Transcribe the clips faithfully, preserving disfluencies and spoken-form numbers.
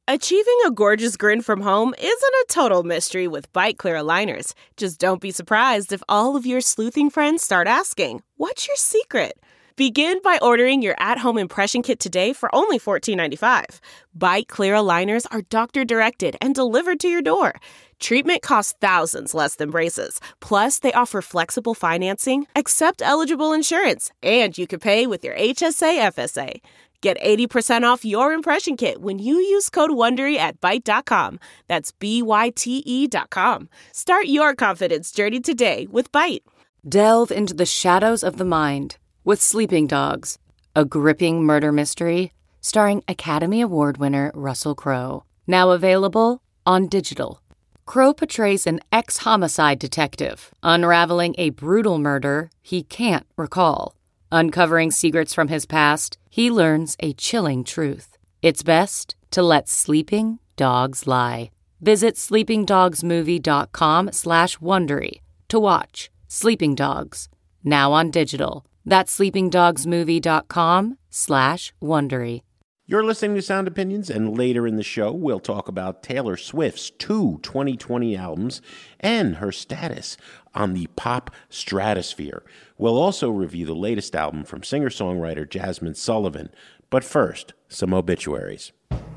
Achieving a gorgeous grin from home isn't a total mystery with Byte Clear aligners. Just don't be surprised if all of your sleuthing friends start asking, "What's your secret?" Begin by ordering your at-home impression kit today for only fourteen ninety-five. Byte Clear aligners are doctor-directed and delivered to your door. Treatment costs thousands less than braces. Plus, they offer flexible financing, accept eligible insurance, and you can pay with your H S A F S A. Get eighty percent off your impression kit when you use code WONDERY at Byte dot com. That's B Y T E dot com. Start your confidence journey today with Byte. Delve into the shadows of the mind with Sleeping Dogs, a gripping murder mystery starring Academy Award winner Russell Crowe. Now available on digital. Crowe portrays an ex-homicide detective unraveling a brutal murder he can't recall. Uncovering secrets from his past, he learns a chilling truth. It's best to let sleeping dogs lie. Visit sleepingdogsmovie.com slash Wondery to watch Sleeping Dogs, now on digital. That's sleepingdogsmovie.com slash Wondery. You're listening to Sound Opinions, and later in the show, we'll talk about Taylor Swift's two twenty twenty albums and her status on the pop stratosphere. We'll also review the latest album from singer-songwriter Jasmine Sullivan. But first, some obituaries.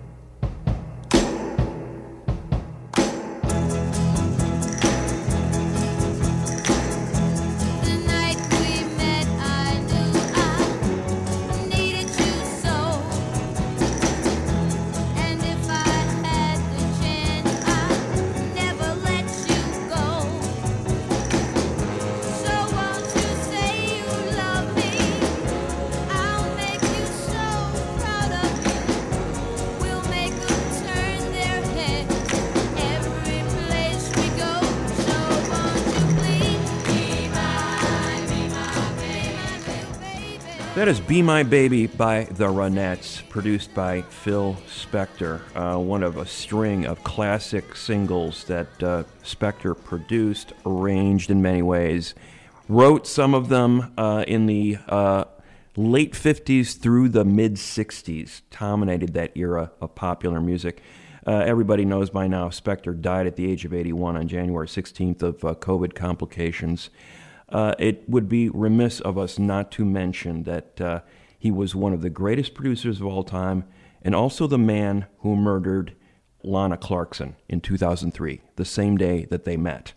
That is Be My Baby by the Ronettes, produced by Phil Spector, uh, one of a string of classic singles that uh, Spector produced, arranged in many ways, wrote some of them uh, in the uh, late fifties through the mid-sixties, dominated that era of popular music. Uh, everybody knows by now Spector died at the age of eighty-one on January sixteenth of uh, COVID complications. Uh, it would be remiss of us not to mention that uh, he was one of the greatest producers of all time and also the man who murdered Lana Clarkson in two thousand three, the same day that they met.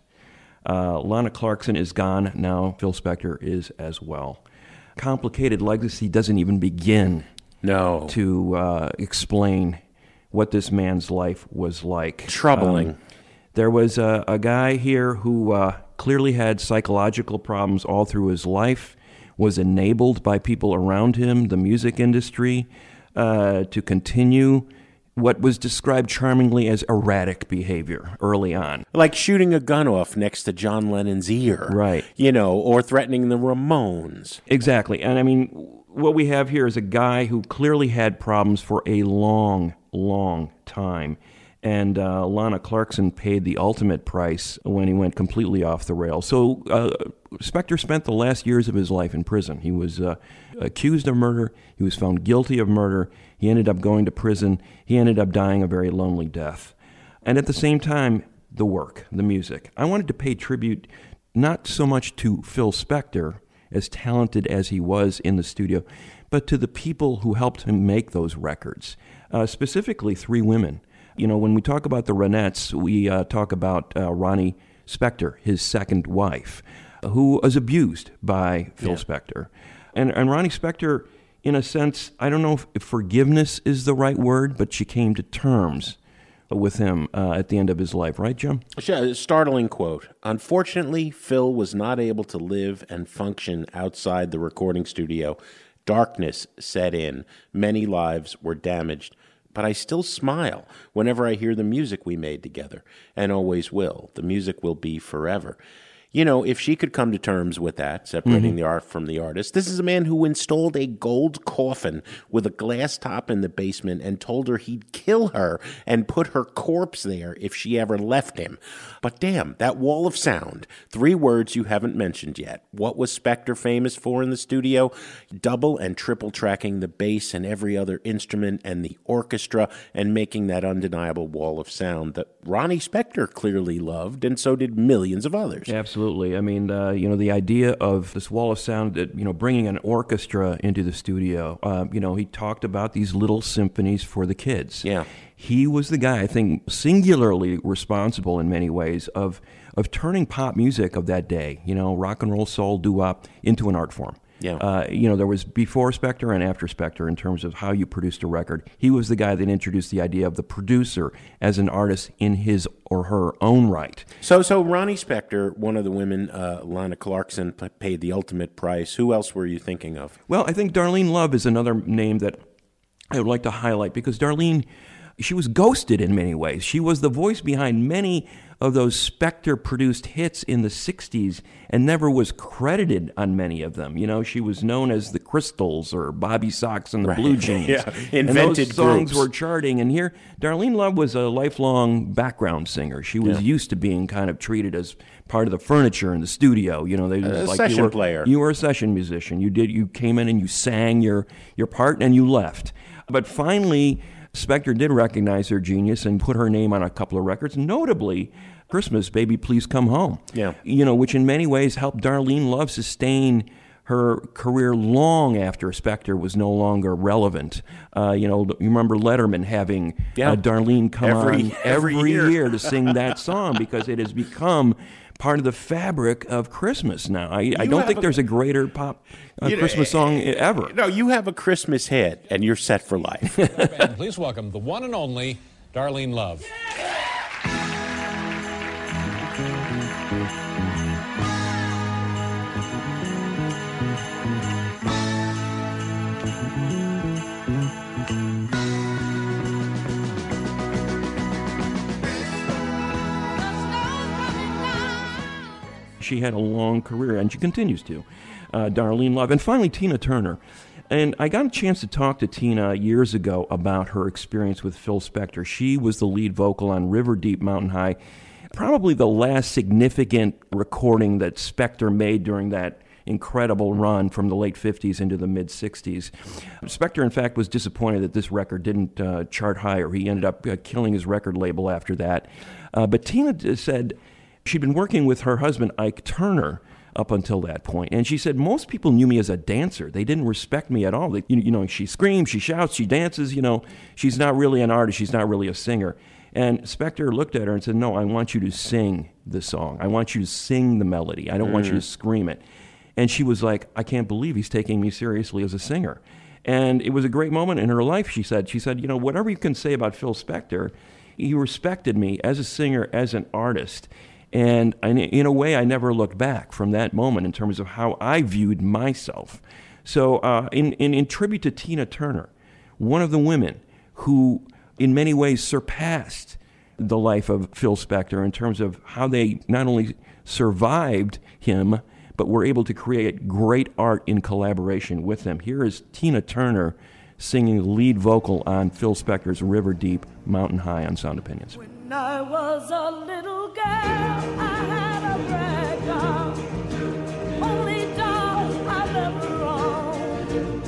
Uh, Lana Clarkson is gone now. Phil Spector is as well. Complicated legacy doesn't even begin no. to uh, explain what this man's life was like. Troubling. Um, there was a, a guy here who... Uh, clearly had psychological problems all through his life, was enabled by people around him, the music industry, uh, to continue what was described charmingly as erratic behavior early on. Like shooting a gun off next to John Lennon's ear. Right. You know, or threatening the Ramones. Exactly. And I mean, what we have here is a guy who clearly had problems for a long, long time. And uh, Lana Clarkson paid the ultimate price when he went completely off the rails. So uh, Spector spent the last years of his life in prison. He was uh, accused of murder. He was found guilty of murder. He ended up going to prison. He ended up dying a very lonely death. And at the same time, the work, the music. I wanted to pay tribute not so much to Phil Spector, as talented as he was in the studio, but to the people who helped him make those records, uh, specifically three women. You know, when we talk about the Ronettes, we uh, talk about uh, Ronnie Spector, his second wife, who was abused by Phil yeah. Spector. And, and Ronnie Spector, in a sense, I don't know if, if forgiveness is the right word, but she came to terms with him uh, at the end of his life. Right, Jim? Yeah, startling quote. Unfortunately, Phil was not able to live and function outside the recording studio. Darkness set in. Many lives were damaged. But I still smile whenever I hear the music we made together, and always will. The music will be forever. You know, if she could come to terms with that, separating mm-hmm. the art from the artist. This is a man who installed a gold coffin with a glass top in the basement and told her he'd kill her and put her corpse there if she ever left him. But damn, that wall of sound. Three words you haven't mentioned yet. What was Spector famous for in the studio? Double and triple tracking the bass and every other instrument and the orchestra and making that undeniable wall of sound that Ronnie Spector clearly loved, and so did millions of others. Absolutely. Absolutely. I mean, uh, you know, the idea of this wall of sound, that, you know, bringing an orchestra into the studio, uh, you know, he talked about these little symphonies for the kids. Yeah. He was the guy, I think, singularly responsible in many ways of of turning pop music of that day, you know, rock and roll, soul, doo-wop, into an art form. Yeah. Uh, you know, there was before Spector and after Spector in terms of how you produced a record. He was the guy that introduced the idea of the producer as an artist in his or her own right. So, so Ronnie Spector, one of the women, uh, Lana Clarkson, p- paid the ultimate price. Who else were you thinking of? Well, I think Darlene Love is another name that I would like to highlight because Darlene, she was ghosted in many ways. She was the voice behind many of those Spector-produced hits in the sixties and never was credited on many of them. You know, she was known as the Crystals or Bobby Sox and the right. Blue Jeans. yeah, invented and those songs groups. were charting. And here, Darlene Love was a lifelong background singer. She was yeah. used to being kind of treated as part of the furniture in the studio. You know, they a like session you were, player. You were a session musician. You did. You came in and you sang your your part and you left. But finally, Spector did recognize her genius and put her name on a couple of records, notably Christmas, Baby Please Come Home. Yeah. You know, which in many ways helped Darlene Love sustain her career long after Spector was no longer relevant. Uh, you know, you remember Letterman having yeah. uh, Darlene come every, on every, every year. year to sing that song because it has become part of the fabric of Christmas now. I, I don't think a, there's a greater pop uh, Christmas know, song ever. No, you have a Christmas hit, and you're set for life. Please welcome the one and only Darlene Love. She had a long career, and she continues to. Uh, Darlene Love. And finally, Tina Turner. And I got a chance to talk to Tina years ago about her experience with Phil Spector. She was the lead vocal on River Deep Mountain High, probably the last significant recording that Spector made during that incredible run from the late fifties into the mid-sixties. Spector, in fact, was disappointed that this record didn't uh, chart higher. He ended up uh, killing his record label after that. Uh, but Tina said she'd been working with her husband, Ike Turner, up until that point. And she said, most people knew me as a dancer. They didn't respect me at all. They, you, you know, she screams, she shouts, she dances, you know. She's not really an artist. She's not really a singer. And Spector looked at her and said, no, I want you to sing the song. I want you to sing the melody. I don't mm. want you to scream it. And she was like, I can't believe he's taking me seriously as a singer. And it was a great moment in her life, she said. She said, you know, whatever you can say about Phil Spector, he respected me as a singer, as an artist. And in a way, I never looked back from that moment in terms of how I viewed myself. So uh, in, in, in tribute to Tina Turner, one of the women who in many ways surpassed the life of Phil Spector in terms of how they not only survived him, but were able to create great art in collaboration with him. Here is Tina Turner singing the lead vocal on Phil Spector's River Deep Mountain High on Sound Opinions. When I was a little girl, I had a rag doll, only doll I've ever owned.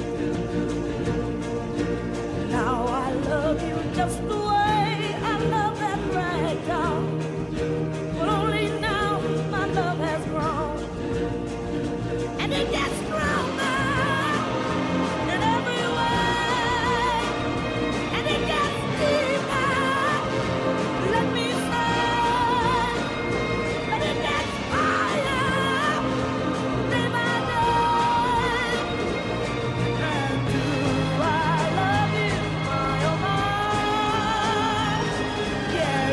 Now I love you just the way I love that rag doll, but only now my love has grown, and it gets stronger in every way, and it gets deeper. Let me say that it gets higher day by day. And do I love you, my oh my? Yeah,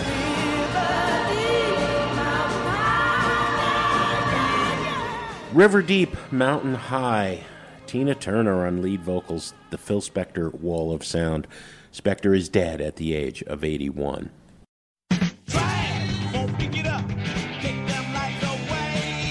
River Deep Mountain High. River Deep Mountain High. Tina Turner on lead vocals, the Phil Spector Wall of Sound. Spector is dead at the age of eighty-one. Try it, won't pick it up. Take them lights away.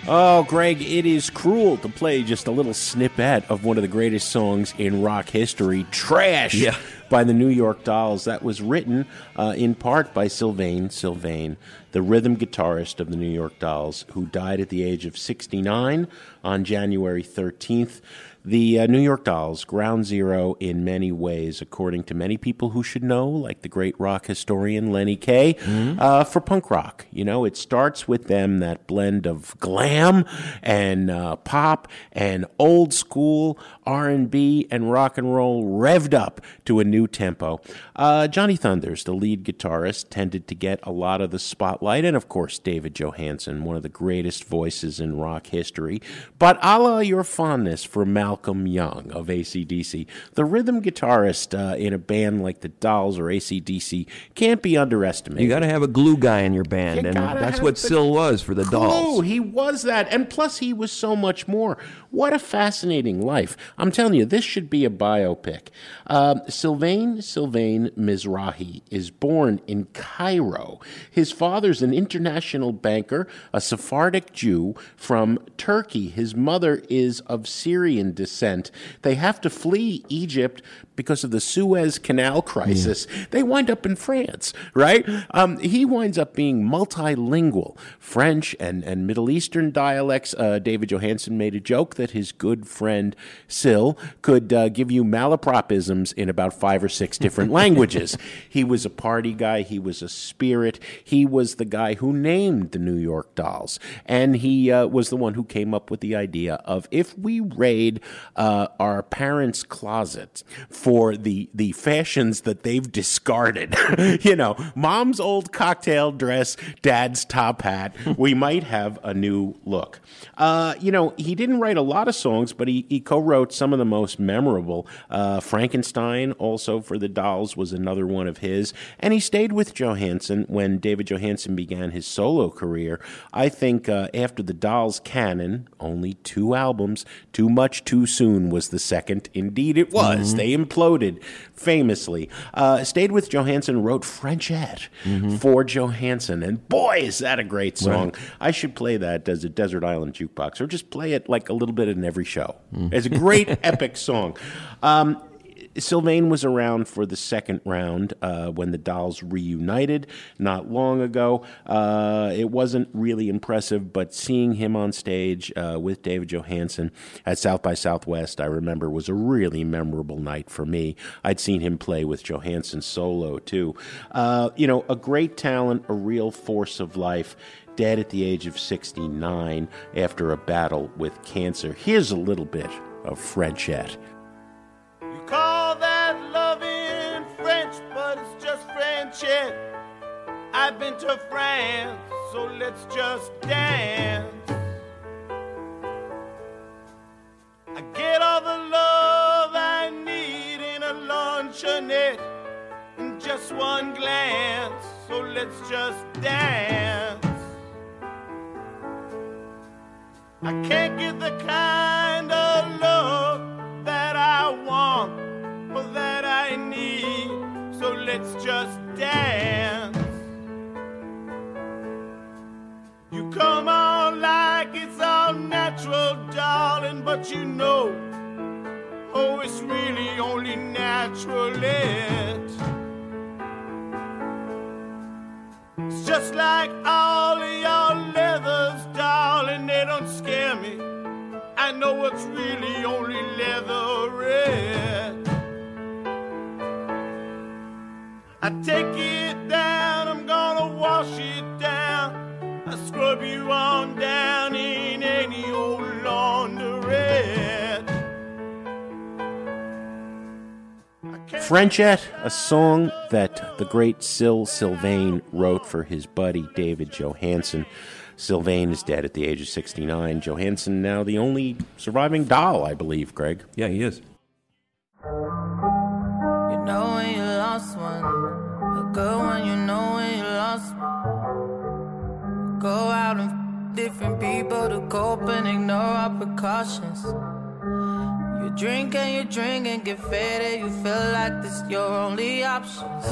Oh, Greg, it is cruel to play just a little snippet of one of the greatest songs in rock history, Trash, yeah. by the New York Dolls. That was written uh, in part by Sylvain Sylvain, the rhythm guitarist of the New York Dolls, who died at the age of sixty-nine on January thirteenth. The uh, New York Dolls, ground zero in many ways, according to many people who should know, like the great rock historian Lenny Kaye, mm-hmm. uh, for punk rock. You know, it starts with them, that blend of glam and uh, pop and old school R and B and rock and roll revved up to a new tempo. Uh, Johnny Thunders, the lead guitarist, tended to get a lot of the spotlight, and of course David Johansen, one of the greatest voices in rock history. But a la your fondness for Malcolm Malcolm Young of A C D C, the rhythm guitarist uh, in a band like the Dolls or A C D C can't be underestimated. You got to have a glue guy in your band, you and that's what the Syl was for the glue. Dolls. He was that, and plus he was so much more. What a fascinating life. I'm telling you, this should be a biopic. Um, Sylvain Sylvain Mizrahi is born in Cairo. His father's an international banker, a Sephardic Jew from Turkey. His mother is of Syrian descent. They have to flee Egypt because of the Suez Canal crisis. Yeah. They wind up in France, right? Um, he winds up being multilingual, French and, and Middle Eastern dialects. Uh, David Johansen made a joke that his good friend Syl could uh, give you malapropisms in about five or six different languages. He was a party guy. He was a spirit. He was the guy who named the New York Dolls. And he uh, was the one who came up with the idea of, if we raid uh, our parents' closets for the the fashions that they've discarded. You know, mom's old cocktail dress, dad's top hat. We might have a new look. Uh, you know, he didn't write a lot of songs, but he, he co-wrote some of the most memorable. Uh, Frankenstein, also for the Dolls, was another one of his. And he stayed with Johansen when David Johansen began his solo career. I think uh, after the Dolls canon, only two albums, Too Much Too Soon was the second. Indeed it was. Mm-hmm. They imploded famously. Uh, stayed with Johansen, wrote Frenchette mm-hmm. for Johansen, and boy, is that a great song. Right. I should play that as a Desert Island Jukebox, or just play it like a little bit in every show. Mm. It's a great epic song. Um, Sylvain was around for the second round uh, when the Dolls reunited not long ago. Uh, it wasn't really impressive, but seeing him on stage uh, with David Johansen at South by Southwest, I remember, was a really memorable night for me. I'd seen him play with Johansen solo, too. Uh, you know, a great talent, a real force of life. Dead at the age of sixty-nine after a battle with cancer. Here's a little bit of Frenchette. You call that love in French, but it's just Frenchette. I've been to France, so let's just dance. I get all the love I need in a luncheonette in just one glance, so let's just dance. I can't get the kind of love that I want or that I need, so let's just dance. You come on like it's all natural, darling, but you know, oh, it's really only natural. It's just like all of your leathers, darling, they don't scare me. I know what's really only leatherette. I take it down, I'm gonna wash it down. I scrub you on down in any old laundrette. Frenchette, a song that the great Syl Sylvain wrote for his buddy David Johansen. Sylvain is dead at the age of sixty-nine. Johansen now the only surviving Doll, I believe, Greg. Yeah, he is. You know when you lost one, a good one, you know when you lost one. Go out and f- different people to cope and ignore our precautions. You drink and you drink and get faded, you feel like this your only options.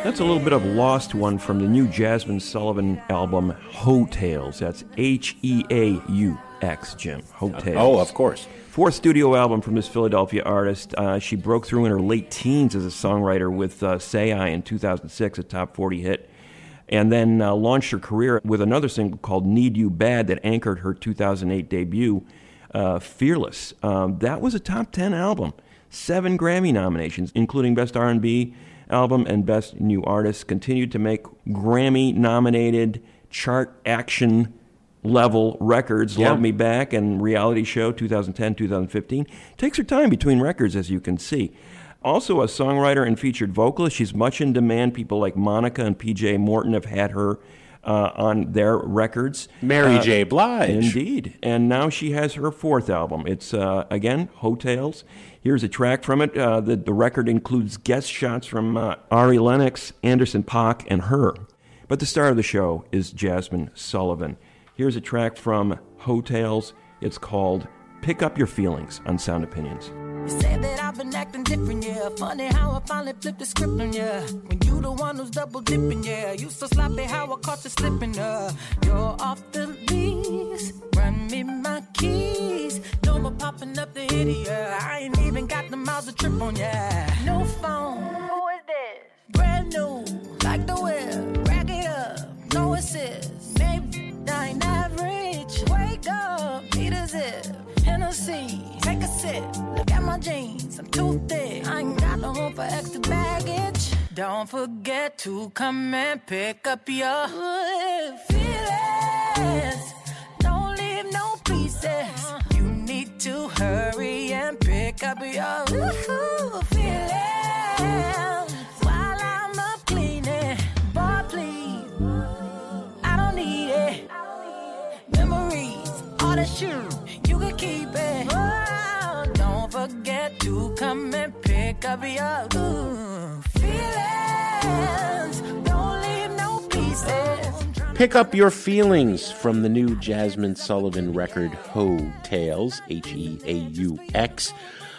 That's a little bit of a lost one from the new Jasmine Sullivan album, Hotels. That's H E A U X, Jim. Hotels. Oh, of course. Fourth studio album from this Philadelphia artist. Uh, she broke through in her late teens as a songwriter with uh, Say I in two thousand six, a top forty hit, and then uh, launched her career with another single called Need You Bad that anchored her two thousand eight debut, uh, Fearless. Um, that was a top ten album. Seven Grammy nominations, including Best R and B Album and Best New Artist. Continued to make Grammy-nominated chart action level records. Yeah. Love Me Back and Reality Show two thousand ten, two thousand fifteen. Takes her time between records, as you can see. Also a songwriter and featured vocalist. She's much in demand. People like Monica and P J Morton have had her uh, on their records. Mary uh, J. Blige. Indeed. And now she has her fourth album. It's, uh, again, Hotels. Here's a track from it. Uh, the, the record includes guest shots from uh, Ari Lennox, Anderson .Paak, and her. But the star of the show is Jasmine Sullivan. Here's a track from Hotels. It's called Pick Up Your Feelings on Sound Opinions. You say that I've been acting different, yeah. Funny how I finally flipped the script on ya. When you the one who's double dipping, yeah. You so sloppy how I caught you slipping, uh. You're off the lease, run me my keys. No more popping up the idiot. I ain't even got the miles to trip on, yeah. No phone, who is this? Brand new, like the whip, rack it up, no assist. Maybe I ain't average. Wake up, need a zip. Hennessy, take a sip. Look at my jeans, I'm too thick. I ain't got no room for extra baggage. Don't forget to come and pick up your feelings. Don't leave no pieces. You need to hurry and pick up your feelings. While I'm up cleaning, boy, please. I don't need it. Memories, all that shit. You can keep it. Oh, don't forget to come and pick up your ooh, feelings. Don't leave no pieces. Pick Up Your Feelings from the new Jasmine Sullivan record, Hotels, H E A U X.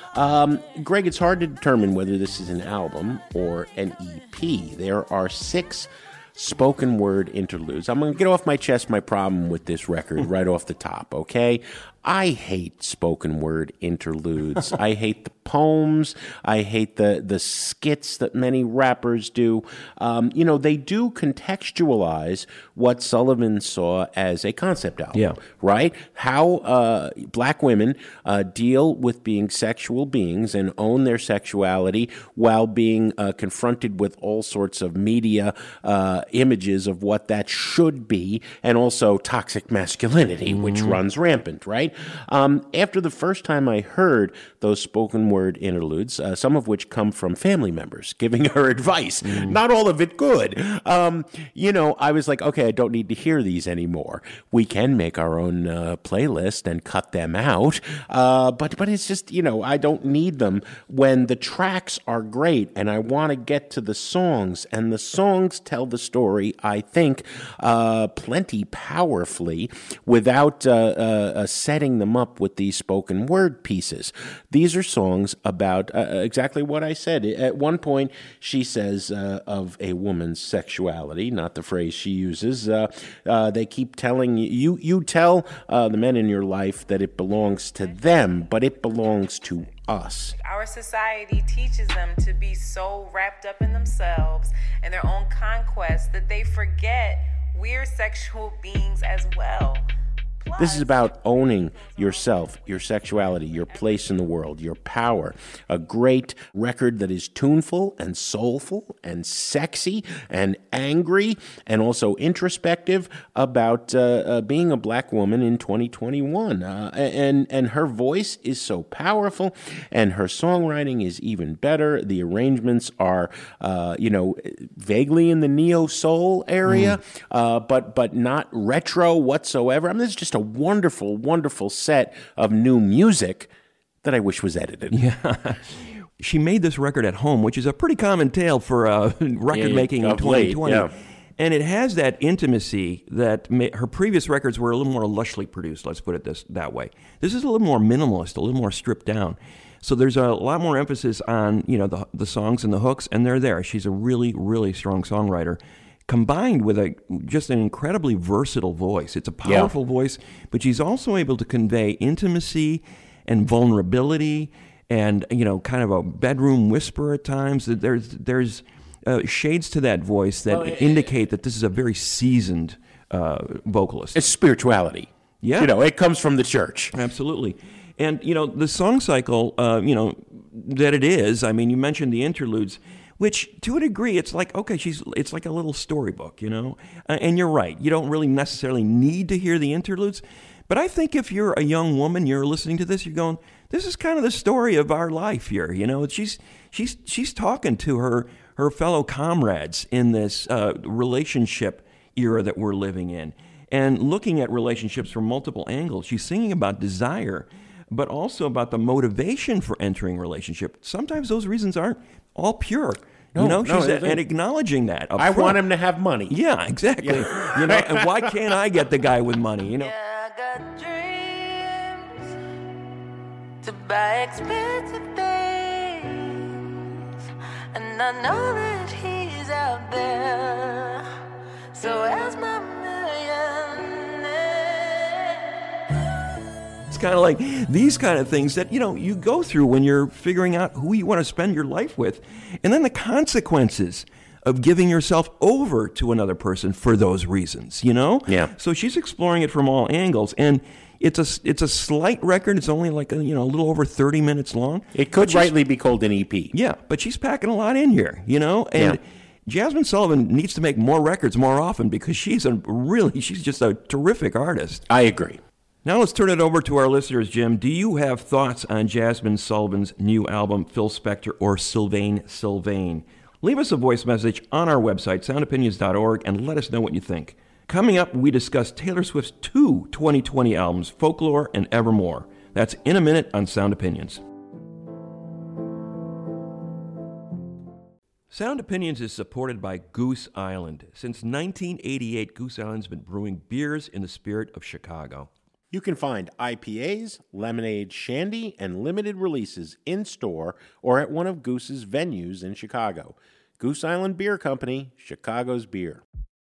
Um, Greg, it's hard to determine whether this is an album or an E P. There are six spoken word interludes. I'm going to get off my chest my problem with this record right off the top, okay? I hate spoken word interludes. I hate the poems. I hate the, the skits that many rappers do. Um, you know, they do contextualize what Sullivan saw as a concept album, yeah. right? How uh, black women uh, deal with being sexual beings and own their sexuality while being uh, confronted with all sorts of media uh, images of what that should be, and also toxic masculinity, mm-hmm. which runs rampant, right? Um, after the first time I heard those spoken word interludes, uh, some of which come from family members giving her advice, mm. not all of it good, um, you know, I was like, okay, I don't need to hear these anymore. We can make our own uh, playlist and cut them out, uh, but but it's just, you know, I don't need them when the tracks are great and I want to get to the songs, and the songs tell the story, I think, uh, plenty powerfully without uh, uh, setting them up with these spoken word pieces. These are songs about uh, exactly what I said. At one point, she says uh, of a woman's sexuality, not the phrase she uses. Uh, uh, they keep telling you, you, you tell uh, the men in your life that it belongs to them, but it belongs to us. Our society teaches them to be so wrapped up in themselves and their own conquest that they forget we're sexual beings as well. This is about owning yourself, your sexuality, your place in the world, your power. A great record that is tuneful and soulful and sexy and angry and also introspective about uh, uh, being a black woman in twenty twenty-one. Uh, and, and her voice is so powerful, and her songwriting is even better. The arrangements are, uh, you know, vaguely in the neo-soul area, mm. uh, but, but not retro whatsoever. I mean, this is just a wonderful, wonderful set of new music that I wish was edited. Yeah. She made this record at home, which is a pretty common tale for uh, record making in twenty twenty. Late, yeah. And it has that intimacy that ma- her previous records were a little more lushly produced, let's put it this that way. This is a little more minimalist, a little more stripped down. So there's a lot more emphasis on, you know, the the songs and the hooks, and they're there. She's a really, really strong songwriter, combined with a just an incredibly versatile voice. It's a powerful yeah. voice, but she's also able to convey intimacy and vulnerability, and you know, kind of a bedroom whisper at times. There's there's uh, shades to that voice that well, indicate that this is a very seasoned uh, vocalist. It's spirituality. Yeah, you know, it comes from the church. Absolutely. And, you know, the song cycle, uh, you know, that it is, I mean, you mentioned the interludes, which to a degree, it's like, okay, she's it's like a little storybook, you know? Uh, and you're right. You don't really necessarily need to hear the interludes. But I think if you're a young woman, you're listening to this, you're going, this is kind of the story of our life here, you know? She's she's she's talking to her, her fellow comrades in this uh, relationship era that we're living in. And looking at relationships from multiple angles. She's singing about desire, but also about the motivation for entering a relationship. Sometimes those reasons aren't all pure. No, you know, no, she's a, and acknowledging that. I front. want him to have money. Yeah, exactly. Yeah. You know, and why can't I get the guy with money? You know. Yeah, I got dreams to buy expensive things, and I know that he's out there. So as my kind of like these kind of things that, you know, you go through when you're figuring out who you want to spend your life with. And then the consequences of giving yourself over to another person for those reasons, you know? Yeah. So she's exploring it from all angles. And it's a, it's a slight record. It's only like, a, you know, a little over thirty minutes long. It could rightly be called an E P. Yeah, but she's packing a lot in here, you know? And yeah. Jasmine Sullivan needs to make more records more often because she's a really, she's just a terrific artist. I agree. Now let's turn it over to our listeners, Jim. Do you have thoughts on Jasmine Sullivan's new album, Phil Spector or Sylvain Sylvain? Leave us a voice message on our website, sound opinions dot org, and let us know what you think. Coming up, we discuss Taylor Swift's two twenty twenty albums, Folklore and Evermore. That's in a minute on Sound Opinions. Sound Opinions is supported by Goose Island. Since nineteen eighty-eight, Goose Island's been brewing beers in the spirit of Chicago. You can find I P As, lemonade, shandy, and limited releases in-store or at one of Goose's venues in Chicago. Goose Island Beer Company, Chicago's beer.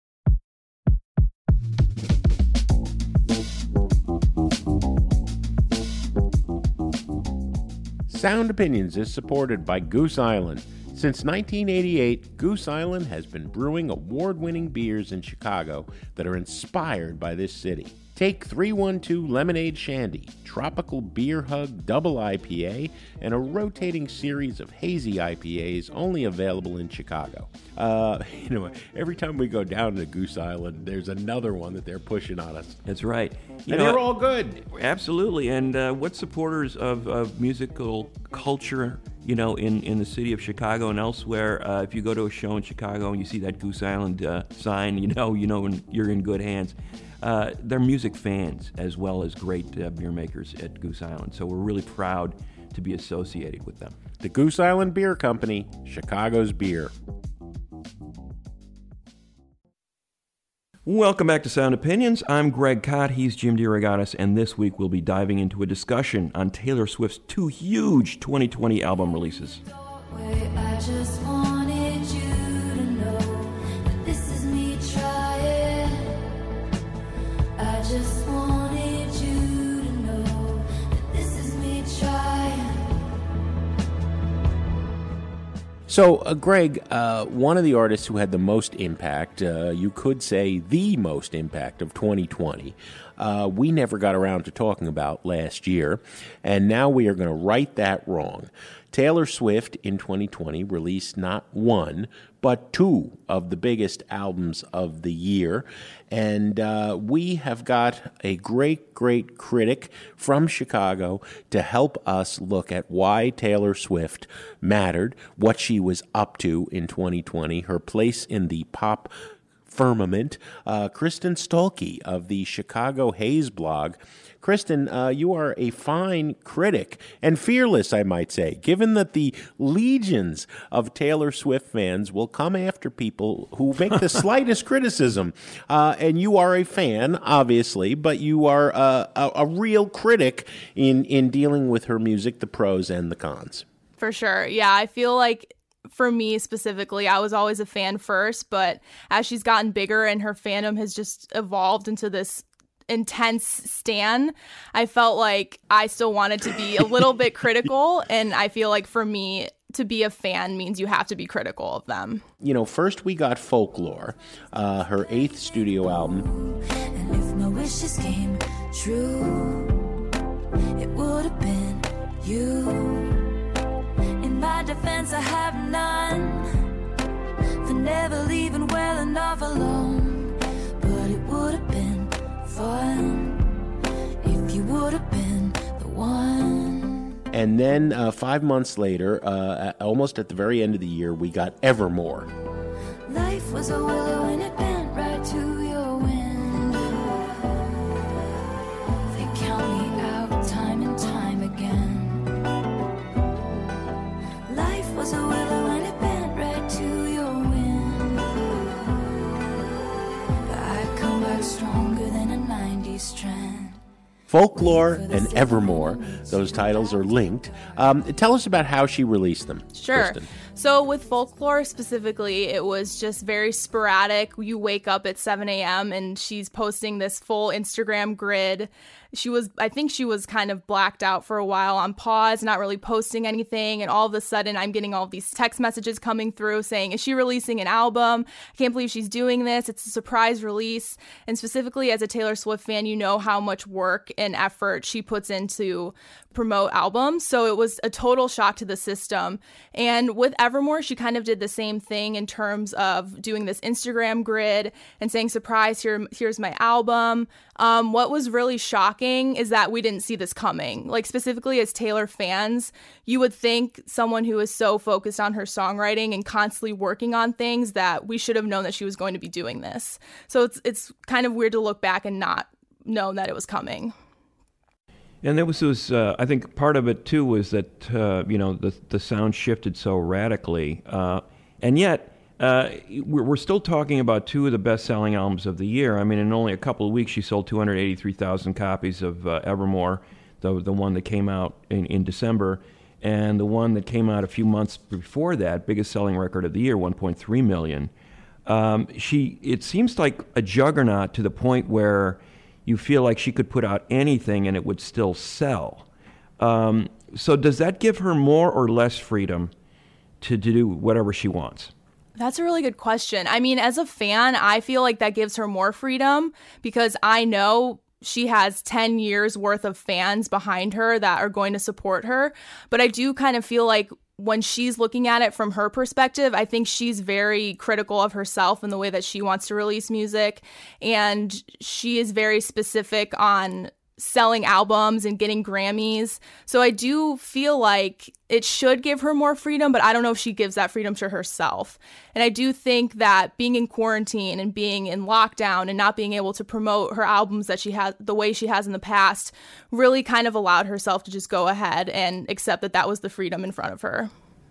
Sound Opinions is supported by Goose Island. Since nineteen eighty-eight, Goose Island has been brewing award-winning beers in Chicago that are inspired by this city. Take three one two Lemonade Shandy, Tropical Beer Hug Double I P A, and a rotating series of hazy I P As only available in Chicago. Uh, you know, every time we go down to Goose Island, there's another one that they're pushing on us. That's right. You and know, they're all good. Absolutely. And uh, what supporters of, of musical culture, you know, in, in the city of Chicago and elsewhere, uh, if you go to a show in Chicago and you see that Goose Island uh, sign, you know, you know you're in good hands. Uh, they're music fans as well as great uh, beer makers at Goose Island. So we're really proud to be associated with them. The Goose Island Beer Company, Chicago's beer. Welcome back to Sound Opinions. I'm Greg Kot. He's Jim DeRogatis, and this week we'll be diving into a discussion on Taylor Swift's two huge twenty twenty album releases. I just wanted you to know that this is me trying. I just wanted you to know that this is me trying. So, uh, Greg, uh, one of the artists who had the most impact, uh, you could say the most impact of twenty twenty, uh, we never got around to talking about last year, and now we are going to right that wrong. Taylor Swift in twenty twenty released not one, but two of the biggest albums of the year. And uh, we have got a great, great critic from Chicago to help us look at why Taylor Swift mattered, what she was up to in twenty twenty, her place in the pop firmament, uh, Kristen Stolke of the Chicago Haze blog. Kristen, uh, you are a fine critic and fearless, I might say, given that the legions of Taylor Swift fans will come after people who make the slightest criticism. Uh, and you are a fan, obviously, but you are uh, a, a real critic in, in dealing with her music, the pros and the cons. For sure. Yeah, I feel like for me specifically, I was always a fan first, but as she's gotten bigger and her fandom has just evolved into this intense stan, I felt like I still wanted to be a little bit critical, and I feel like for me to be a fan means you have to be critical of them. You know, first we got Folklore, uh, her eighth studio album. And if my wishes came true, it would have been you. In my defense, I have none for never leaving well enough alone, but it would have been fun if you would have been the one. And then uh, five months later, uh, almost at the very end of the year, we got Evermore. Life was a willow and it bent right to your window. They count me out time and time again. Life was a willow and it bent right to your window. But I come back stronger than a nineties trend. Folklore and Evermore, those titles are linked. Um, tell us about how she released them, Sure. Kristen. So with Folklore specifically, it was just very sporadic. You wake up at seven a.m. and she's posting this full Instagram grid. She was, I think she was kind of blacked out for a while, on pause, not really posting anything. And all of a sudden, I'm getting all these text messages coming through saying, is she releasing an album? I can't believe she's doing this. It's a surprise release. And specifically as a Taylor Swift fan, you know how much work and effort she puts into promote albums. So it was a total shock to the system. And with Evermore, she kind of did the same thing in terms of doing this Instagram grid and saying, surprise, here, here's my album. Um, what was really shocking is that we didn't see this coming. Like specifically as Taylor fans, you would think someone who is so focused on her songwriting and constantly working on things that we should have known that she was going to be doing this. So it's it's kind of weird to look back and not know that it was coming. And there was, was uh, I think part of it too was that uh, you know the the sound shifted so radically, uh, and yet uh, we're, we're still talking about two of the best-selling albums of the year. I mean, in only a couple of weeks, she sold two hundred eighty-three thousand copies of uh, Evermore, the the one that came out in, in December, and the one that came out a few months before that, biggest-selling record of the year, one point three million. Um, she it seems like a juggernaut to the point where you feel like she could put out anything and it would still sell. Um, so does that give her more or less freedom to, to do whatever she wants? That's a really good question. I mean, as a fan, I feel like that gives her more freedom because I know she has ten years worth of fans behind her that are going to support her. But I do kind of feel like when she's looking at it from her perspective, I think she's very critical of herself in the way that she wants to release music. And she is very specific on selling albums and getting Grammys. So I do feel like it should give her more freedom, but I don't know if she gives that freedom to herself. And I do think that being in quarantine and being in lockdown and not being able to promote her albums that she has the way she has in the past really kind of allowed herself to just go ahead and accept that that was the freedom in front of her.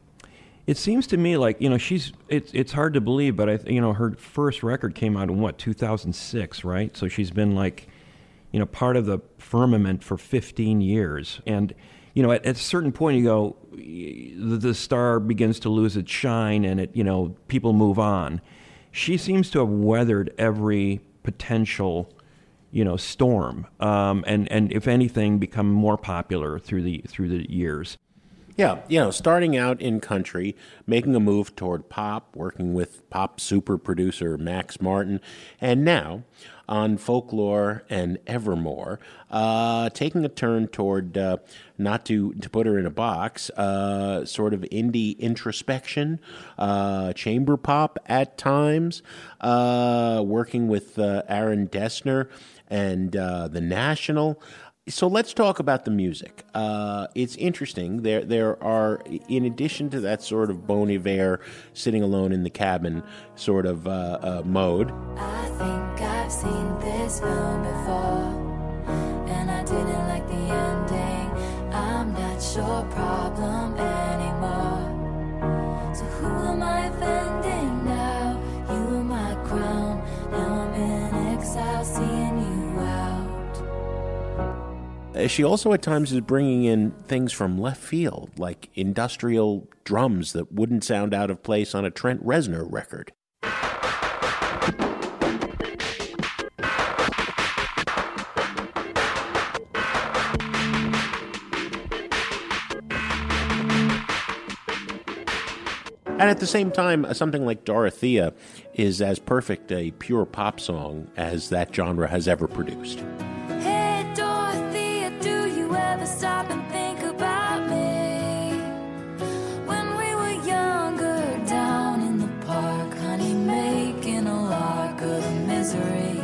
It seems to me like, you know, she's, it's it's hard to believe, but I, you know, her first record came out in what, two thousand six, right? So she's been like, you know, part of the firmament for fifteen years. And, you know, at, at a certain point you go, the, the star begins to lose its shine and it, you know, people move on. She seems to have weathered every potential, you know, storm. Um, and, and if anything, become more popular through the through the years. Yeah, you know, starting out in country, making a move toward pop, working with pop super producer Max Martin, and now on Folklore and Evermore, uh, taking a turn toward, uh, not to, to put her in a box, uh, sort of indie introspection, uh, chamber pop at times, uh, working with uh, Aaron Dessner and uh, The National. So let's talk about the music. Uh, it's interesting. There, there are, in addition to that sort of Bon Iver, sitting alone in the cabin sort of uh, uh, mode. I think I've seen this film before, and I didn't like the ending. I'm not your problem anymore. So who am I offending now? You are my crown. Now I'm in exile, seeing you out. She also at times is bringing in things from left field, like industrial drums that wouldn't sound out of place on a Trent Reznor record. And at the same time, something like Dorothea is as perfect a pure pop song as that genre has ever produced. Hey Dorothea, do you ever stop and think about me? When we were younger, down in the park, honey, making a lark of the misery.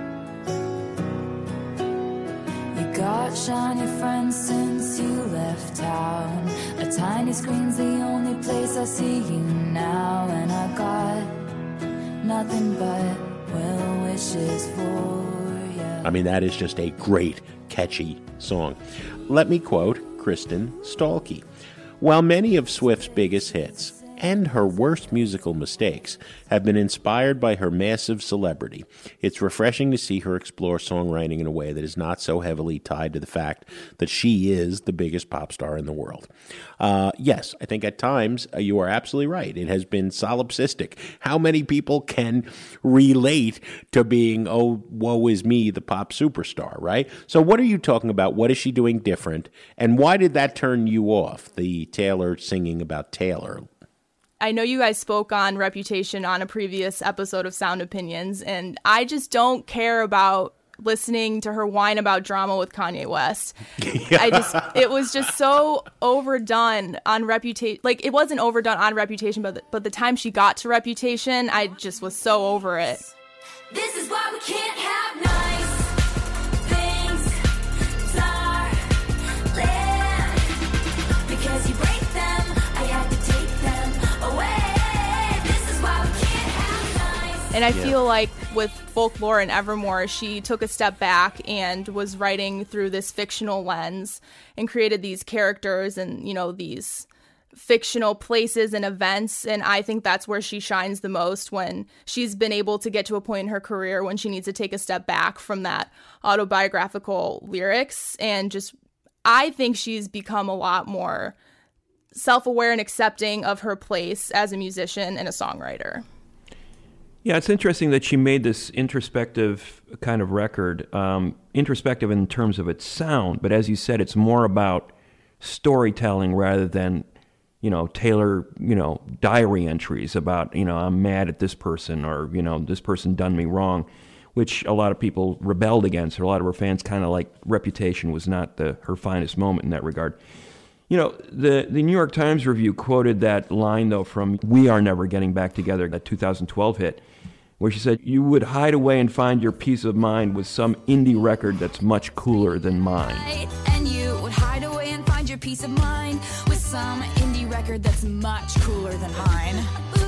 You got shiny friends since you left town. A tiny screen's the only place I see you now, and I got nothing but well wishes for you. I mean, that is just a great, catchy song. Let me quote Kristen Stalky. While many of Swift's biggest hits and her worst musical mistakes have been inspired by her massive celebrity, it's refreshing to see her explore songwriting in a way that is not so heavily tied to the fact that she is the biggest pop star in the world. Uh, yes, I think at times uh, you are absolutely right. It has been solipsistic. How many people can relate to being, oh, woe is me, the pop superstar, right? So what are you talking about? What is she doing different? And why did that turn you off, the Taylor singing about Taylor? I know you guys spoke on Reputation on a previous episode of Sound Opinions, and I just don't care about listening to her whine about drama with Kanye West. I just, it was just so overdone on Reputation. Like, it wasn't overdone on Reputation, but the, but the time she got to Reputation, I just was so over it. This is why we can't have nice things, darling. Because you break them, I have to take them away. This is why we can't have nice. And I yeah. feel like with Folklore and Evermore, she took a step back and was writing through this fictional lens and created these characters and, you know, these fictional places and events. And I think that's where she shines the most, when she's been able to get to a point in her career when she needs to take a step back from that autobiographical lyrics. And just, I think she's become a lot more self-aware and accepting of her place as a musician and a songwriter. Yeah, it's interesting that she made this introspective kind of record, um, introspective in terms of its sound, but as you said, it's more about storytelling rather than, you know, Taylor, you know, diary entries about, you know, I'm mad at this person, or, you know, this person done me wrong, which a lot of people rebelled against, or a lot of her fans kind of like Reputation was not the her finest moment in that regard. You know, the, the New York Times review quoted that line, though, from We Are Never Getting Back Together, that two thousand twelve hit, where she said, you would hide away and find your peace of mind with some indie record that's much cooler than mine. And you would hide away and find your peace of mind with some indie record that's much cooler than mine.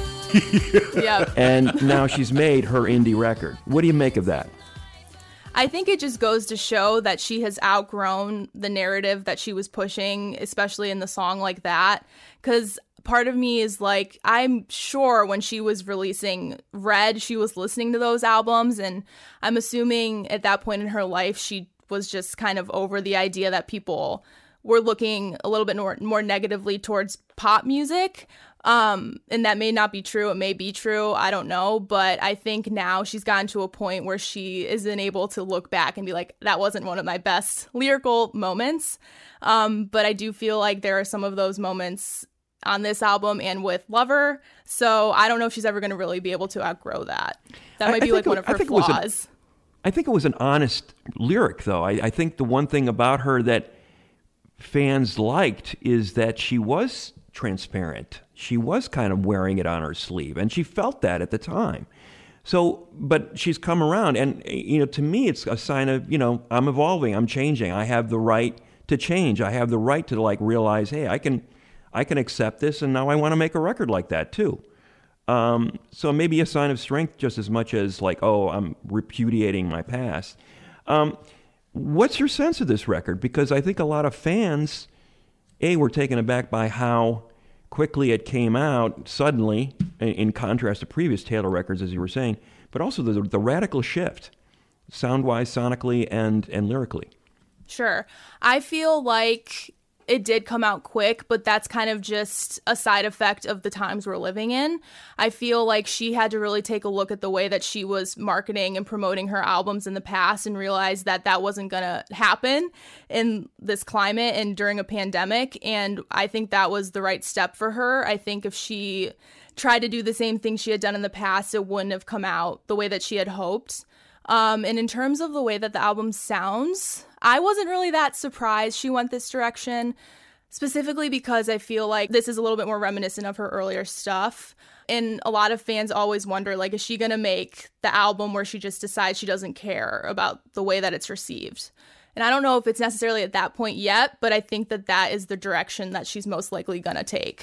Yep. And now she's made her indie record. What do you make of that? I think it just goes to show that she has outgrown the narrative that she was pushing, especially in the song like that. Because part of me is like, I'm sure when she was releasing Red, she was listening to those albums. And I'm assuming at that point in her life, she was just kind of over the idea that people were looking a little bit more, more negatively towards pop music. Um, and that may not be true. It may be true. I don't know. But I think now she's gotten to a point where she isn't able to look back and be like, that wasn't one of my best lyrical moments. Um, but I do feel like there are some of those moments on this album and with Lover. So I don't know if she's ever going to really be able to outgrow that. That might I, be I like one of her flaws. An, I think it was an honest lyric, though. I, I think the one thing about her that fans liked is that she was transparent. She was kind of wearing it on her sleeve, and she felt that at the time. So, but she's come around, and you know, to me, it's a sign of, you know, I'm evolving, I'm changing. I have the right to change. I have the right to like realize, hey, I can, I can accept this, and now I want to make a record like that too. Um, so maybe a sign of strength just as much as like, oh, I'm repudiating my past. Um, what's your sense of this record? Because I think a lot of fans, A, were taken aback by how quickly it came out suddenly, in contrast to previous Taylor records, as you were saying, but also the, the radical shift, sound-wise, sonically, and, and lyrically. Sure. I feel like it did come out quick, but that's kind of just a side effect of the times we're living in. I feel like she had to really take a look at the way that she was marketing and promoting her albums in the past and realize that that wasn't going to happen in this climate and during a pandemic. And I think that was the right step for her. I think if she tried to do the same thing she had done in the past, it wouldn't have come out the way that she had hoped. Um, and in terms of the way that the album sounds, I wasn't really that surprised she went this direction, specifically because I feel like this is a little bit more reminiscent of her earlier stuff. And a lot of fans always wonder, like, is she going to make the album where she just decides she doesn't care about the way that it's received? And I don't know if it's necessarily at that point yet, but I think that that is the direction that she's most likely going to take.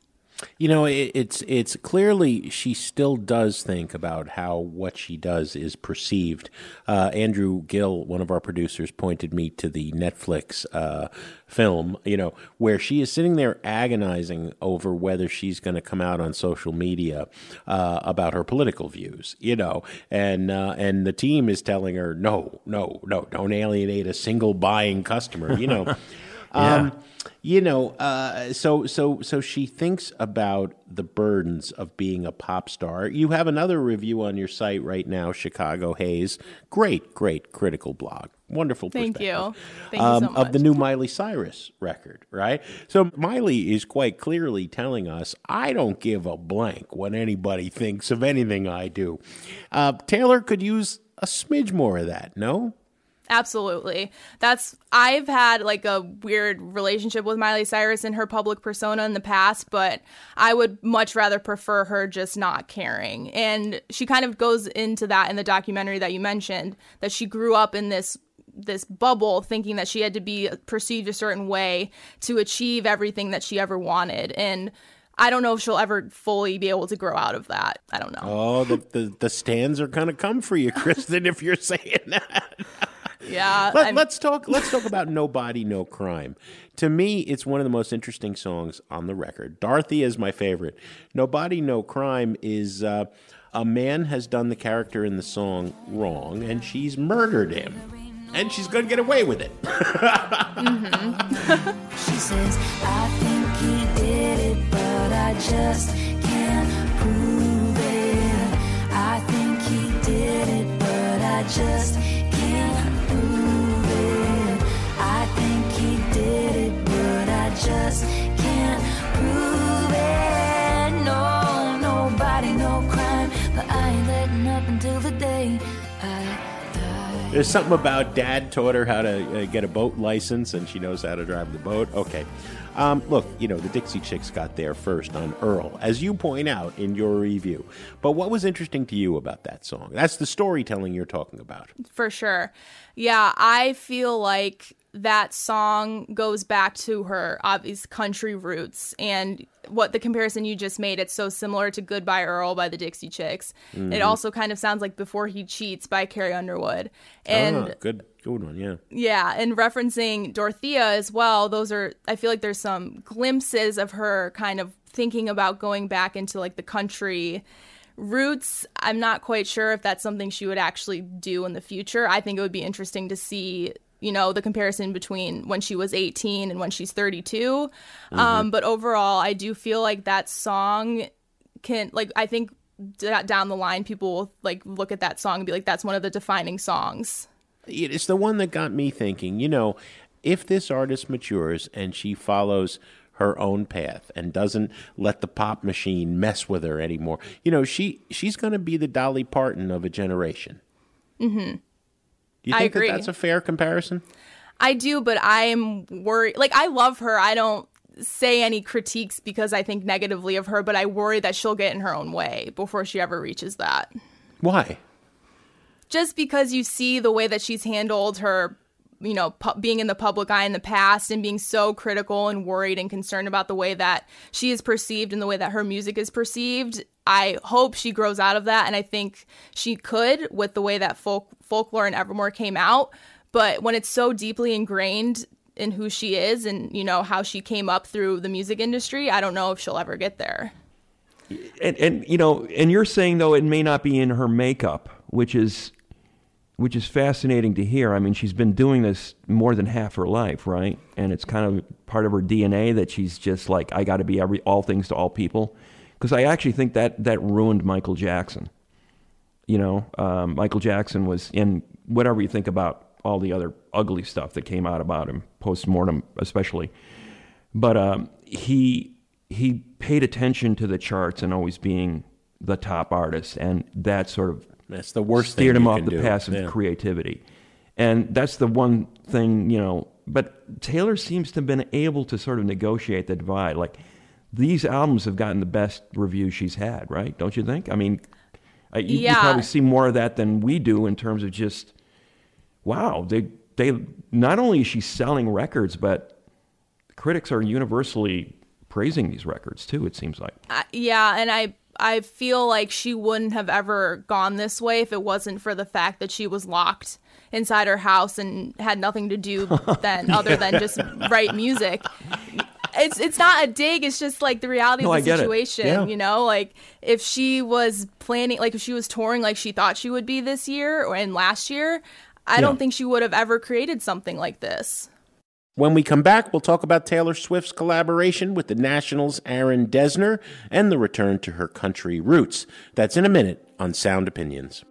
You know, it, it's it's clearly she still does think about how what she does is perceived. Uh, Andrew Gill, one of our producers, pointed me to the Netflix uh, film, you know, where she is sitting there agonizing over whether she's going to come out on social media uh, about her political views, you know, and uh, and the team is telling her, no, no, no, don't alienate a single buying customer, you know. Yeah. Um, you know, uh, so so so she thinks about the burdens of being a pop star. You have another review on your site right now, Chicago Haze. Great, great critical blog. Wonderful Thank perspective. you. Thank um, you so much. Of the new Miley Cyrus record, right? So Miley is quite clearly telling us, I don't give a blank what anybody thinks of anything I do. Uh, Taylor could use a smidge more of that, no? Absolutely. That's I've had like a weird relationship with Miley Cyrus and her public persona in the past, but I would much rather prefer her just not caring. And she kind of goes into that in the documentary that you mentioned, that she grew up in this this bubble thinking that she had to be perceived a certain way to achieve everything that she ever wanted. And I don't know if she'll ever fully be able to grow out of that. I don't know. Oh, the the, the stands are going to come for you, Kristen, if you're saying that. Yeah. Let, let's talk. Let's talk about Nobody, No Crime. To me, it's one of the most interesting songs on the record. Dorothy is my favorite. Nobody, No Crime is uh, a man has done the character in the song wrong, and she's murdered him, and she's going to get away with it. Mm-hmm. She says, I think he did it, but I just can't prove it. I think he did it, but I just can't prove it. I think he did it, but I just can't prove it. No, nobody, no crime, but I ain't letting up until the day I die. There's something about Dad taught her how to uh, get a boat license, and she knows how to drive the boat. Okay. Um, look, you know, the Dixie Chicks got there first on Earl, as you point out in your review. But what was interesting to you about that song? That's the storytelling you're talking about. For sure. Yeah, I feel like that song goes back to her obvious country roots, and what the comparison you just made, it's so similar to Goodbye Earl by the Dixie Chicks. Mm-hmm. It also kind of sounds like Before He Cheats by Carrie Underwood. And ah, good good one, yeah. Yeah, and referencing Dorothea as well, those are, I feel like there's some glimpses of her kind of thinking about going back into like the country roots. I'm not quite sure if that's something she would actually do in the future. I think it would be interesting to see, you know, the comparison between when she was eighteen and when she's thirty-two. Mm-hmm. Um, but overall, I do feel like that song can, like, I think d- down the line, people will, like, look at that song and be like, that's one of the defining songs. It's the one that got me thinking, you know, if this artist matures and she follows her own path and doesn't let the pop machine mess with her anymore, you know, she she's going to be the Dolly Parton of a generation. Mm-hmm. Do you think that that's a fair comparison? I do, but I'm worried. Like, I love her. I don't say any critiques because I think negatively of her, but I worry that she'll get in her own way before she ever reaches that. Why? Just because you see the way that she's handled her, you know, pu- being in the public eye in the past and being so critical and worried and concerned about the way that she is perceived and the way that her music is perceived. I hope she grows out of that, and I think she could with the way that folk folklore and Evermore came out. But when it's so deeply ingrained in who she is and, you know, how she came up through the music industry, I don't know if she'll ever get there. And, and you know, and you're saying, though, it may not be in her makeup, which is which is fascinating to hear. I mean, she's been doing this more than half her life, right? And it's kind of part of her D N A that she's just like, I got to be every all things to all people. Because I actually think that that ruined Michael Jackson. You know, um, Michael Jackson was in, whatever you think about all the other ugly stuff that came out about him, post-mortem especially. But um, he he paid attention to the charts and always being the top artist, and that sort of that's the worst steered thing him you off can the do. path of Yeah. creativity. And that's the one thing, you know, but Taylor seems to have been able to sort of negotiate the divide. Like, these albums have gotten the best reviews she's had, right? Don't you think? I mean, uh, you, Yeah. you probably see more of that than we do in terms of just, wow, they they not only is she selling records, but critics are universally praising these records too, it seems like. Uh, yeah, and I I feel like she wouldn't have ever gone this way if it wasn't for the fact that she was locked inside her house and had nothing to do then other than just write music. It's it's not a dig, it's just like the reality No, of I the get it. situation, Yeah. you know? Like, if she was planning, like if she was touring like she thought she would be this year or and last year, I Yeah. don't think she would have ever created something like this. When we come back, we'll talk about Taylor Swift's collaboration with the Nationals' Aaron Dessner and the return to her country roots. That's in a minute on Sound Opinions.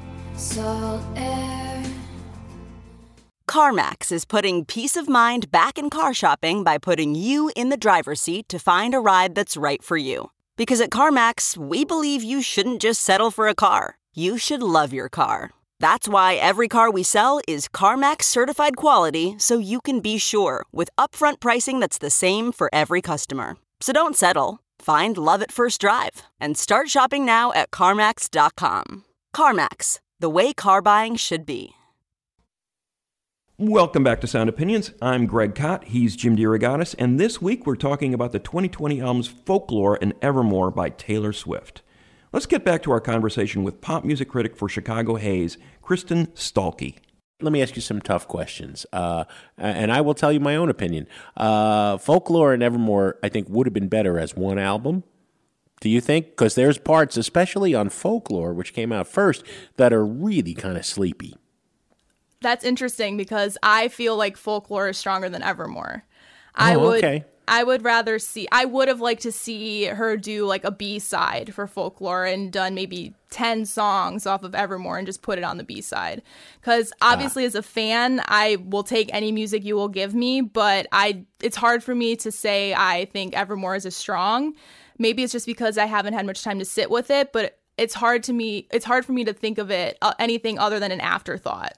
Salt air. CarMax is putting peace of mind back in car shopping by putting you in the driver's seat to find a ride that's right for you. Because at CarMax, we believe you shouldn't just settle for a car. You should love your car. That's why every car we sell is CarMax certified quality, so you can be sure with upfront pricing that's the same for every customer. So don't settle. Find love at first drive and start shopping now at CarMax dot com. CarMax, the way car buying should be. Welcome back to Sound Opinions. I'm Greg Kot. He's Jim DeRogatis. And this week we're talking about the twenty twenty albums Folklore and Evermore by Taylor Swift. Let's get back to our conversation with pop music critic for Chicago Haze, Kristen Stalky. Let me ask you some tough questions, uh, and I will tell you my own opinion. Uh, Folklore and Evermore, I think, would have been better as one album. Do you think? Because there's parts, especially on Folklore, which came out first, that are really kind of sleepy. That's interesting because I feel like Folklore is stronger than Evermore. I Oh, would okay. I would rather see I would have liked to see her do like a B-side for Folklore and done maybe ten songs off of Evermore and just put it on the B-side. Cuz obviously as a fan, I will take any music you will give me, but I it's hard for me to say I think Evermore is as strong. Maybe it's just because I haven't had much time to sit with it, but it's hard to me it's hard for me to think of it uh, anything other than an afterthought.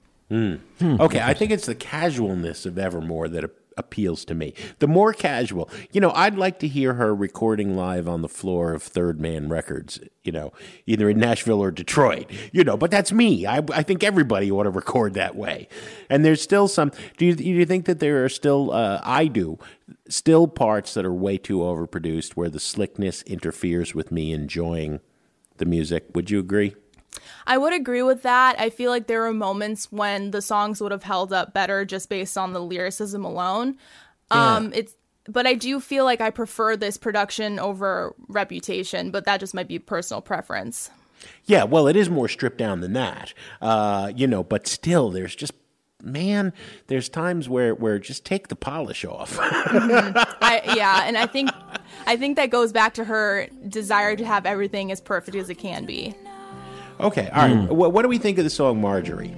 Mm. Okay, I think it's the casualness of Evermore that a- appeals to me. The more casual, you know, I'd like to hear her recording live on the floor of Third Man Records, you know, either in Nashville or Detroit, you know, but that's me. I, I think everybody ought to record that way. And there's still some, do you, do you think that there are still, uh, I do, still parts that are way too overproduced where the slickness interferes with me enjoying the music? Would you agree? I would agree with that. I feel like there were moments when the songs would have held up better just based on the lyricism alone. Yeah. Um, it's, but I do feel like I prefer this production over Reputation, but that just might be personal preference. Yeah, well, it is more stripped down than that, uh, you know, but still there's just, man, there's times where, where just take the polish off. mm-hmm. I, yeah, and I think I think that goes back to her desire to have everything as perfect as it can be. Okay, all right. Mm. What, what do we think of the song Marjorie?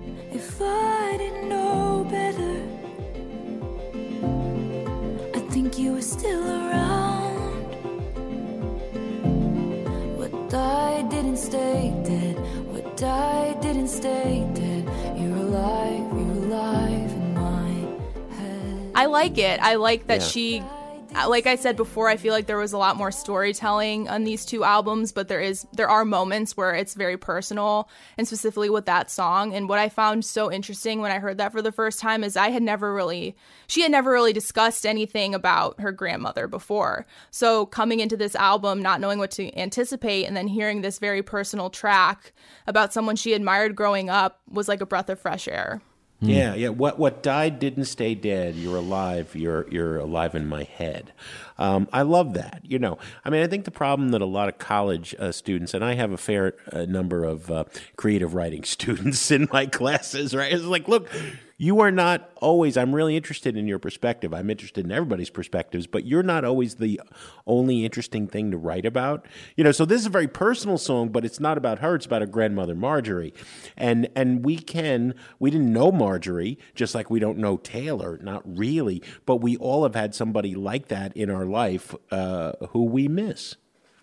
If I didn't know better, I think you were still around. What died didn't stay dead. What died didn't stay dead. You're alive, you're alive in my head. I like it. I like that Yeah. she like I said before, I feel like there was a lot more storytelling on these two albums, but there is there are moments where it's very personal, and specifically with that song. And what I found so interesting when I heard that for the first time is I had never really, she had never really discussed anything about her grandmother before. So coming into this album, not knowing what to anticipate, and then hearing this very personal track about someone she admired growing up was like a breath of fresh air. Yeah, yeah. What what died didn't stay dead. You're alive. You're you're alive in my head. Um, I love that. You know, I mean, I think the problem that a lot of college uh, students, and I have a fair uh, number of uh, creative writing students in my classes, right? It's like, look, you are not always, I'm really interested in your perspective. I'm interested in everybody's perspectives, but you're not always the only interesting thing to write about. You know, so this is a very personal song, but it's not about her. It's about her grandmother, Marjorie. And and we can, we didn't know Marjorie, just like we don't know Taylor, not really, but we all have had somebody like that in our life uh, who we miss.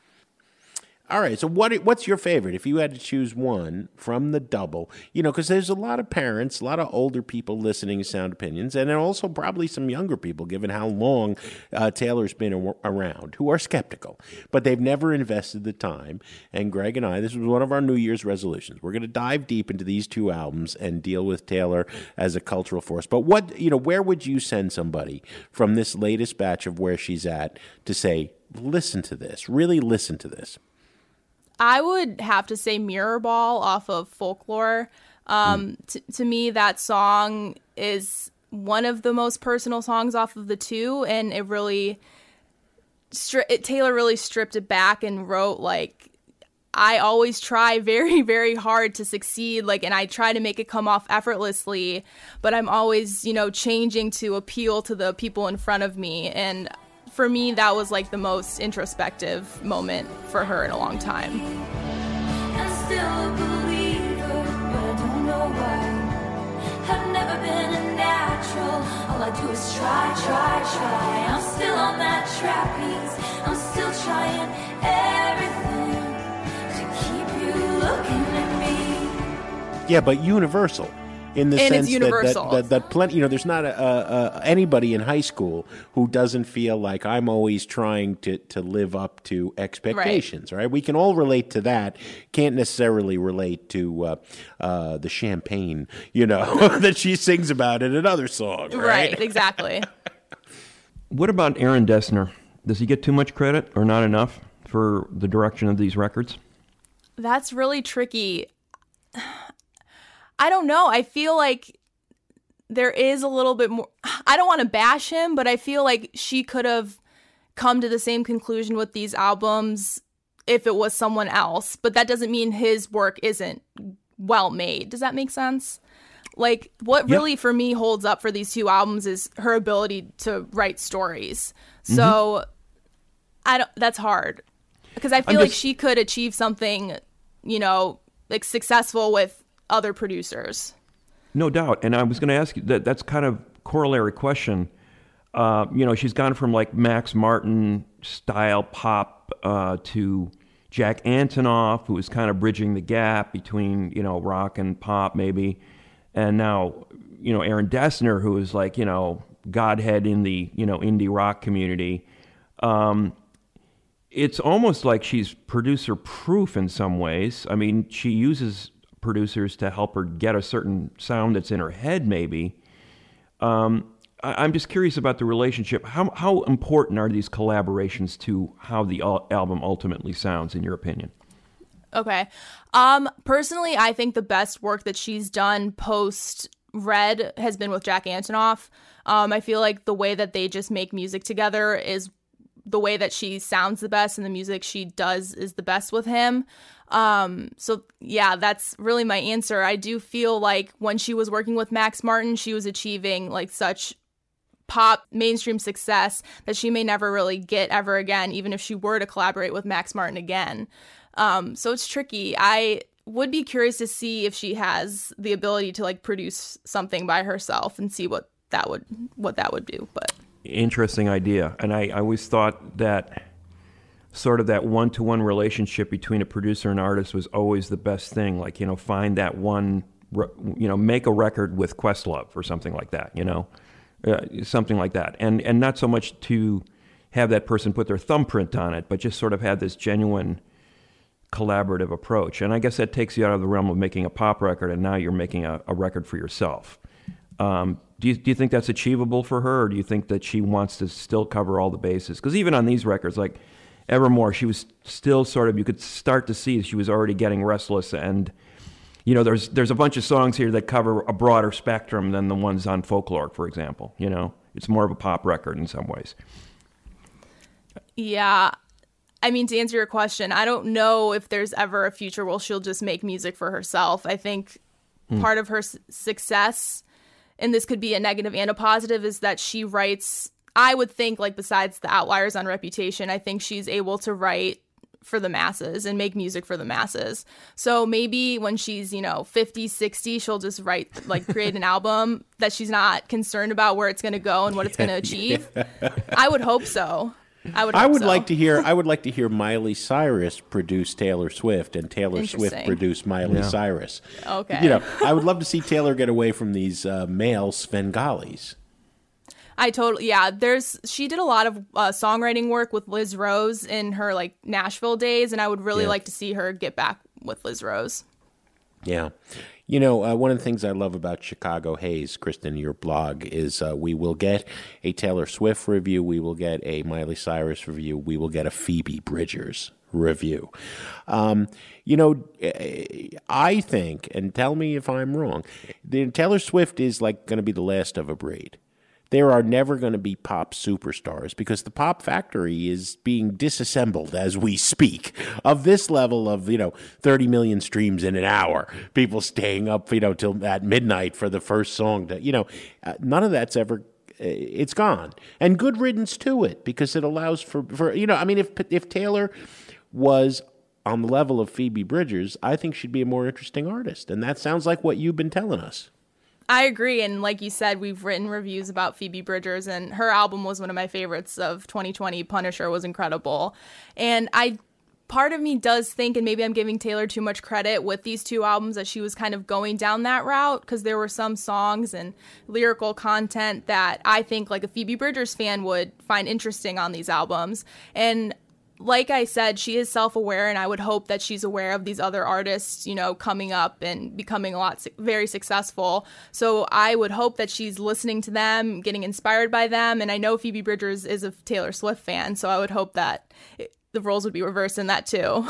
All right, so what what's your favorite? If you had to choose one from the double, you know, because there's a lot of parents, a lot of older people listening to Sound Opinions, and then also probably some younger people, given how long uh, Taylor's been a- around, who are skeptical, but they've never invested the time. And Greg and I, this was one of our New Year's resolutions. We're going to dive deep into these two albums and deal with Taylor as a cultural force. But what, you know, where would you send somebody from this latest batch of where she's at to say, listen to this, really listen to this? I would have to say Mirror Ball off of Folklore. Um, mm. t- to me, that song is one of the most personal songs off of the two, and it really, stri- it, Taylor really stripped it back and wrote, like, I always try very, very hard to succeed, like, and I try to make it come off effortlessly, but I'm always, you know, changing to appeal to the people in front of me, and for me, that was like the most introspective moment for her in a long time. I'm still a believer, but I don't know why. I've never been a natural. All I do is try, try, try. I'm still on that trapeze. I'm still trying everything to keep you looking at me. Yeah, but universal. In the and sense it's that, universal. that, that, that plenty, you know, there's not a, a, a, anybody in high school who doesn't feel like I'm always trying to, to live up to expectations, right. right? We can all relate to that. Can't necessarily relate to uh, uh, the champagne, you know, that she sings about in another song, right? Right, exactly. What about Aaron Dessner? Does he get too much credit or not enough for the direction of these records? That's really tricky. I don't know. I feel like there is a little bit more. I don't want to bash him, but I feel like she could have come to the same conclusion with these albums if it was someone else. But that doesn't mean his work isn't well made. Does that make sense? Like, what really yep. for me holds up for these two albums is her ability to write stories. So mm-hmm. I don't. That's hard because I feel I'm like just... she could achieve something, you know, like successful with other producers. No doubt. And I was going to ask you that that's kind of corollary question. Uh, you know, she's gone from like Max Martin style pop uh, to Jack Antonoff, who is kind of bridging the gap between, you know, rock and pop maybe. And now, you know, Aaron Dessner, who is like, you know, Godhead in the, you know, indie rock community. Um, it's almost like she's producer proof in some ways. I mean, she uses producers to help her get a certain sound that's in her head, maybe. Um, I, I'm just curious about the relationship. How how important are these collaborations to how the al- album ultimately sounds, in your opinion? Okay. Um, personally, I think the best work that she's done post Red has been with Jack Antonoff. Um, I feel like the way that they just make music together is the way that she sounds the best, and the music she does is the best with him. Um, so yeah, that's really my answer. I do feel like when she was working with Max Martin, she was achieving like such pop mainstream success that she may never really get ever again, even if she were to collaborate with Max Martin again. Um, so it's tricky. I would be curious to see if she has the ability to like produce something by herself and see what that would, what that would do. But interesting idea. And I, I always thought that sort of that one-to-one relationship between a producer and artist was always the best thing. Like, you know, find that one, you know, make a record with Questlove or something like that, you know, uh, something like that. And and not so much to have that person put their thumbprint on it, but just sort of have this genuine collaborative approach. And I guess that takes you out of the realm of making a pop record, and now you're making a, a record for yourself. Um, do you do you think that's achievable for her, or do you think that she wants to still cover all the bases? Because even on these records, like Evermore, she was still sort of, you could start to see she was already getting restless, and you know, there's there's a bunch of songs here that cover a broader spectrum than the ones on Folklore, for example. You know, it's more of a pop record in some ways. Yeah. I mean, to answer your question, I don't know if there's ever a future where she'll just make music for herself. I think mm. part of her s- success, and this could be a negative and a positive, is that she writes, I would think, like, besides the outliers on Reputation, I think she's able to write for the masses and make music for the masses. So maybe when she's, you know, fifty, sixty, she'll just write, like, create an album that she's not concerned about where it's going to go and what it's going to achieve. I would hope so. I would. I would so. like to hear. I would like to hear Miley Cyrus produce Taylor Swift and Taylor Swift produce Miley Yeah. Cyrus. Okay. You know, I would love to see Taylor get away from these uh, male Svengalis. I totally, yeah, there's, she did a lot of uh, songwriting work with Liz Rose in her, like, Nashville days, and I would really Yeah. like to see her get back with Liz Rose. Yeah. You know, uh, one of the things I love about Chicago Haze, Kristen, your blog, is uh, we will get a Taylor Swift review, we will get a Miley Cyrus review, we will get a Phoebe Bridgers review. Um, you know, I think, and tell me if I'm wrong, the, Taylor Swift is like going to be the last of a breed. There are never going to be pop superstars because the pop factory is being disassembled as we speak. Of this level of, you know, thirty million streams in an hour, people staying up, you know, till at midnight for the first song. To, you know, uh, none of that's ever, uh, it's gone. And good riddance to it because it allows for, for you know, I mean, if if Taylor was on the level of Phoebe Bridgers, I think she'd be a more interesting artist. And that sounds like what you've been telling us. I agree, and like you said, we've written reviews about Phoebe Bridgers, and her album was one of my favorites of twenty twenty. Punisher was incredible. And I, part of me does think, and maybe I'm giving Taylor too much credit with these two albums, that she was kind of going down that route, because there were some songs and lyrical content that I think, like, a Phoebe Bridgers fan would find interesting on these albums. And like I said, she is self-aware, and I would hope that she's aware of these other artists, you know, coming up and becoming a lot, very successful. So I would hope that she's listening to them, getting inspired by them. And I know Phoebe Bridgers is a Taylor Swift fan, so I would hope that it, the roles would be reversed in that too.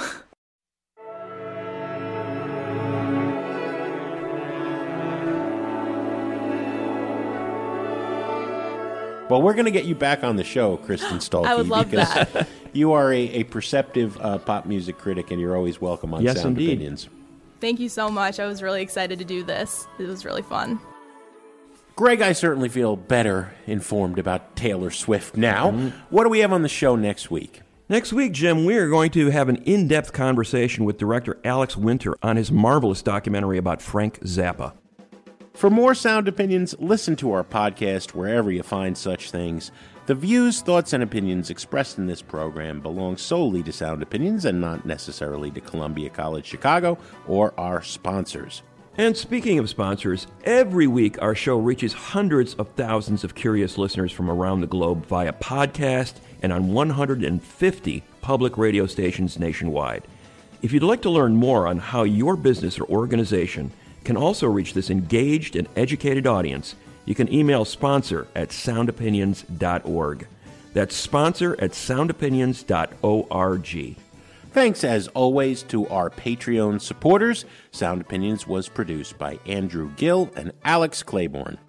Well, we're going to get you back on the show, Kristen Stolke. I would love because that. You are a, a perceptive uh, pop music critic, and you're always welcome on Yes, Sound indeed. Opinions. Thank you so much. I was really excited to do this. It was really fun. Greg, I certainly feel better informed about Taylor Swift now. Mm-hmm. What do we have on the show next week? Next week, Jim, we are going to have an in-depth conversation with director Alex Winter on his marvelous documentary about Frank Zappa. For more Sound Opinions, listen to our podcast wherever you find such things. The views, thoughts, and opinions expressed in this program belong solely to Sound Opinions and not necessarily to Columbia College Chicago or our sponsors. And speaking of sponsors, every week our show reaches hundreds of thousands of curious listeners from around the globe via podcast and on one hundred fifty public radio stations nationwide. If you'd like to learn more on how your business or organization can also reach this engaged and educated audience, you can email sponsor at sound opinions dot org. That's sponsor at sound opinions dot org. Thanks, as always, to our Patreon supporters. Sound Opinions was produced by Andrew Gill and Alex Claiborne.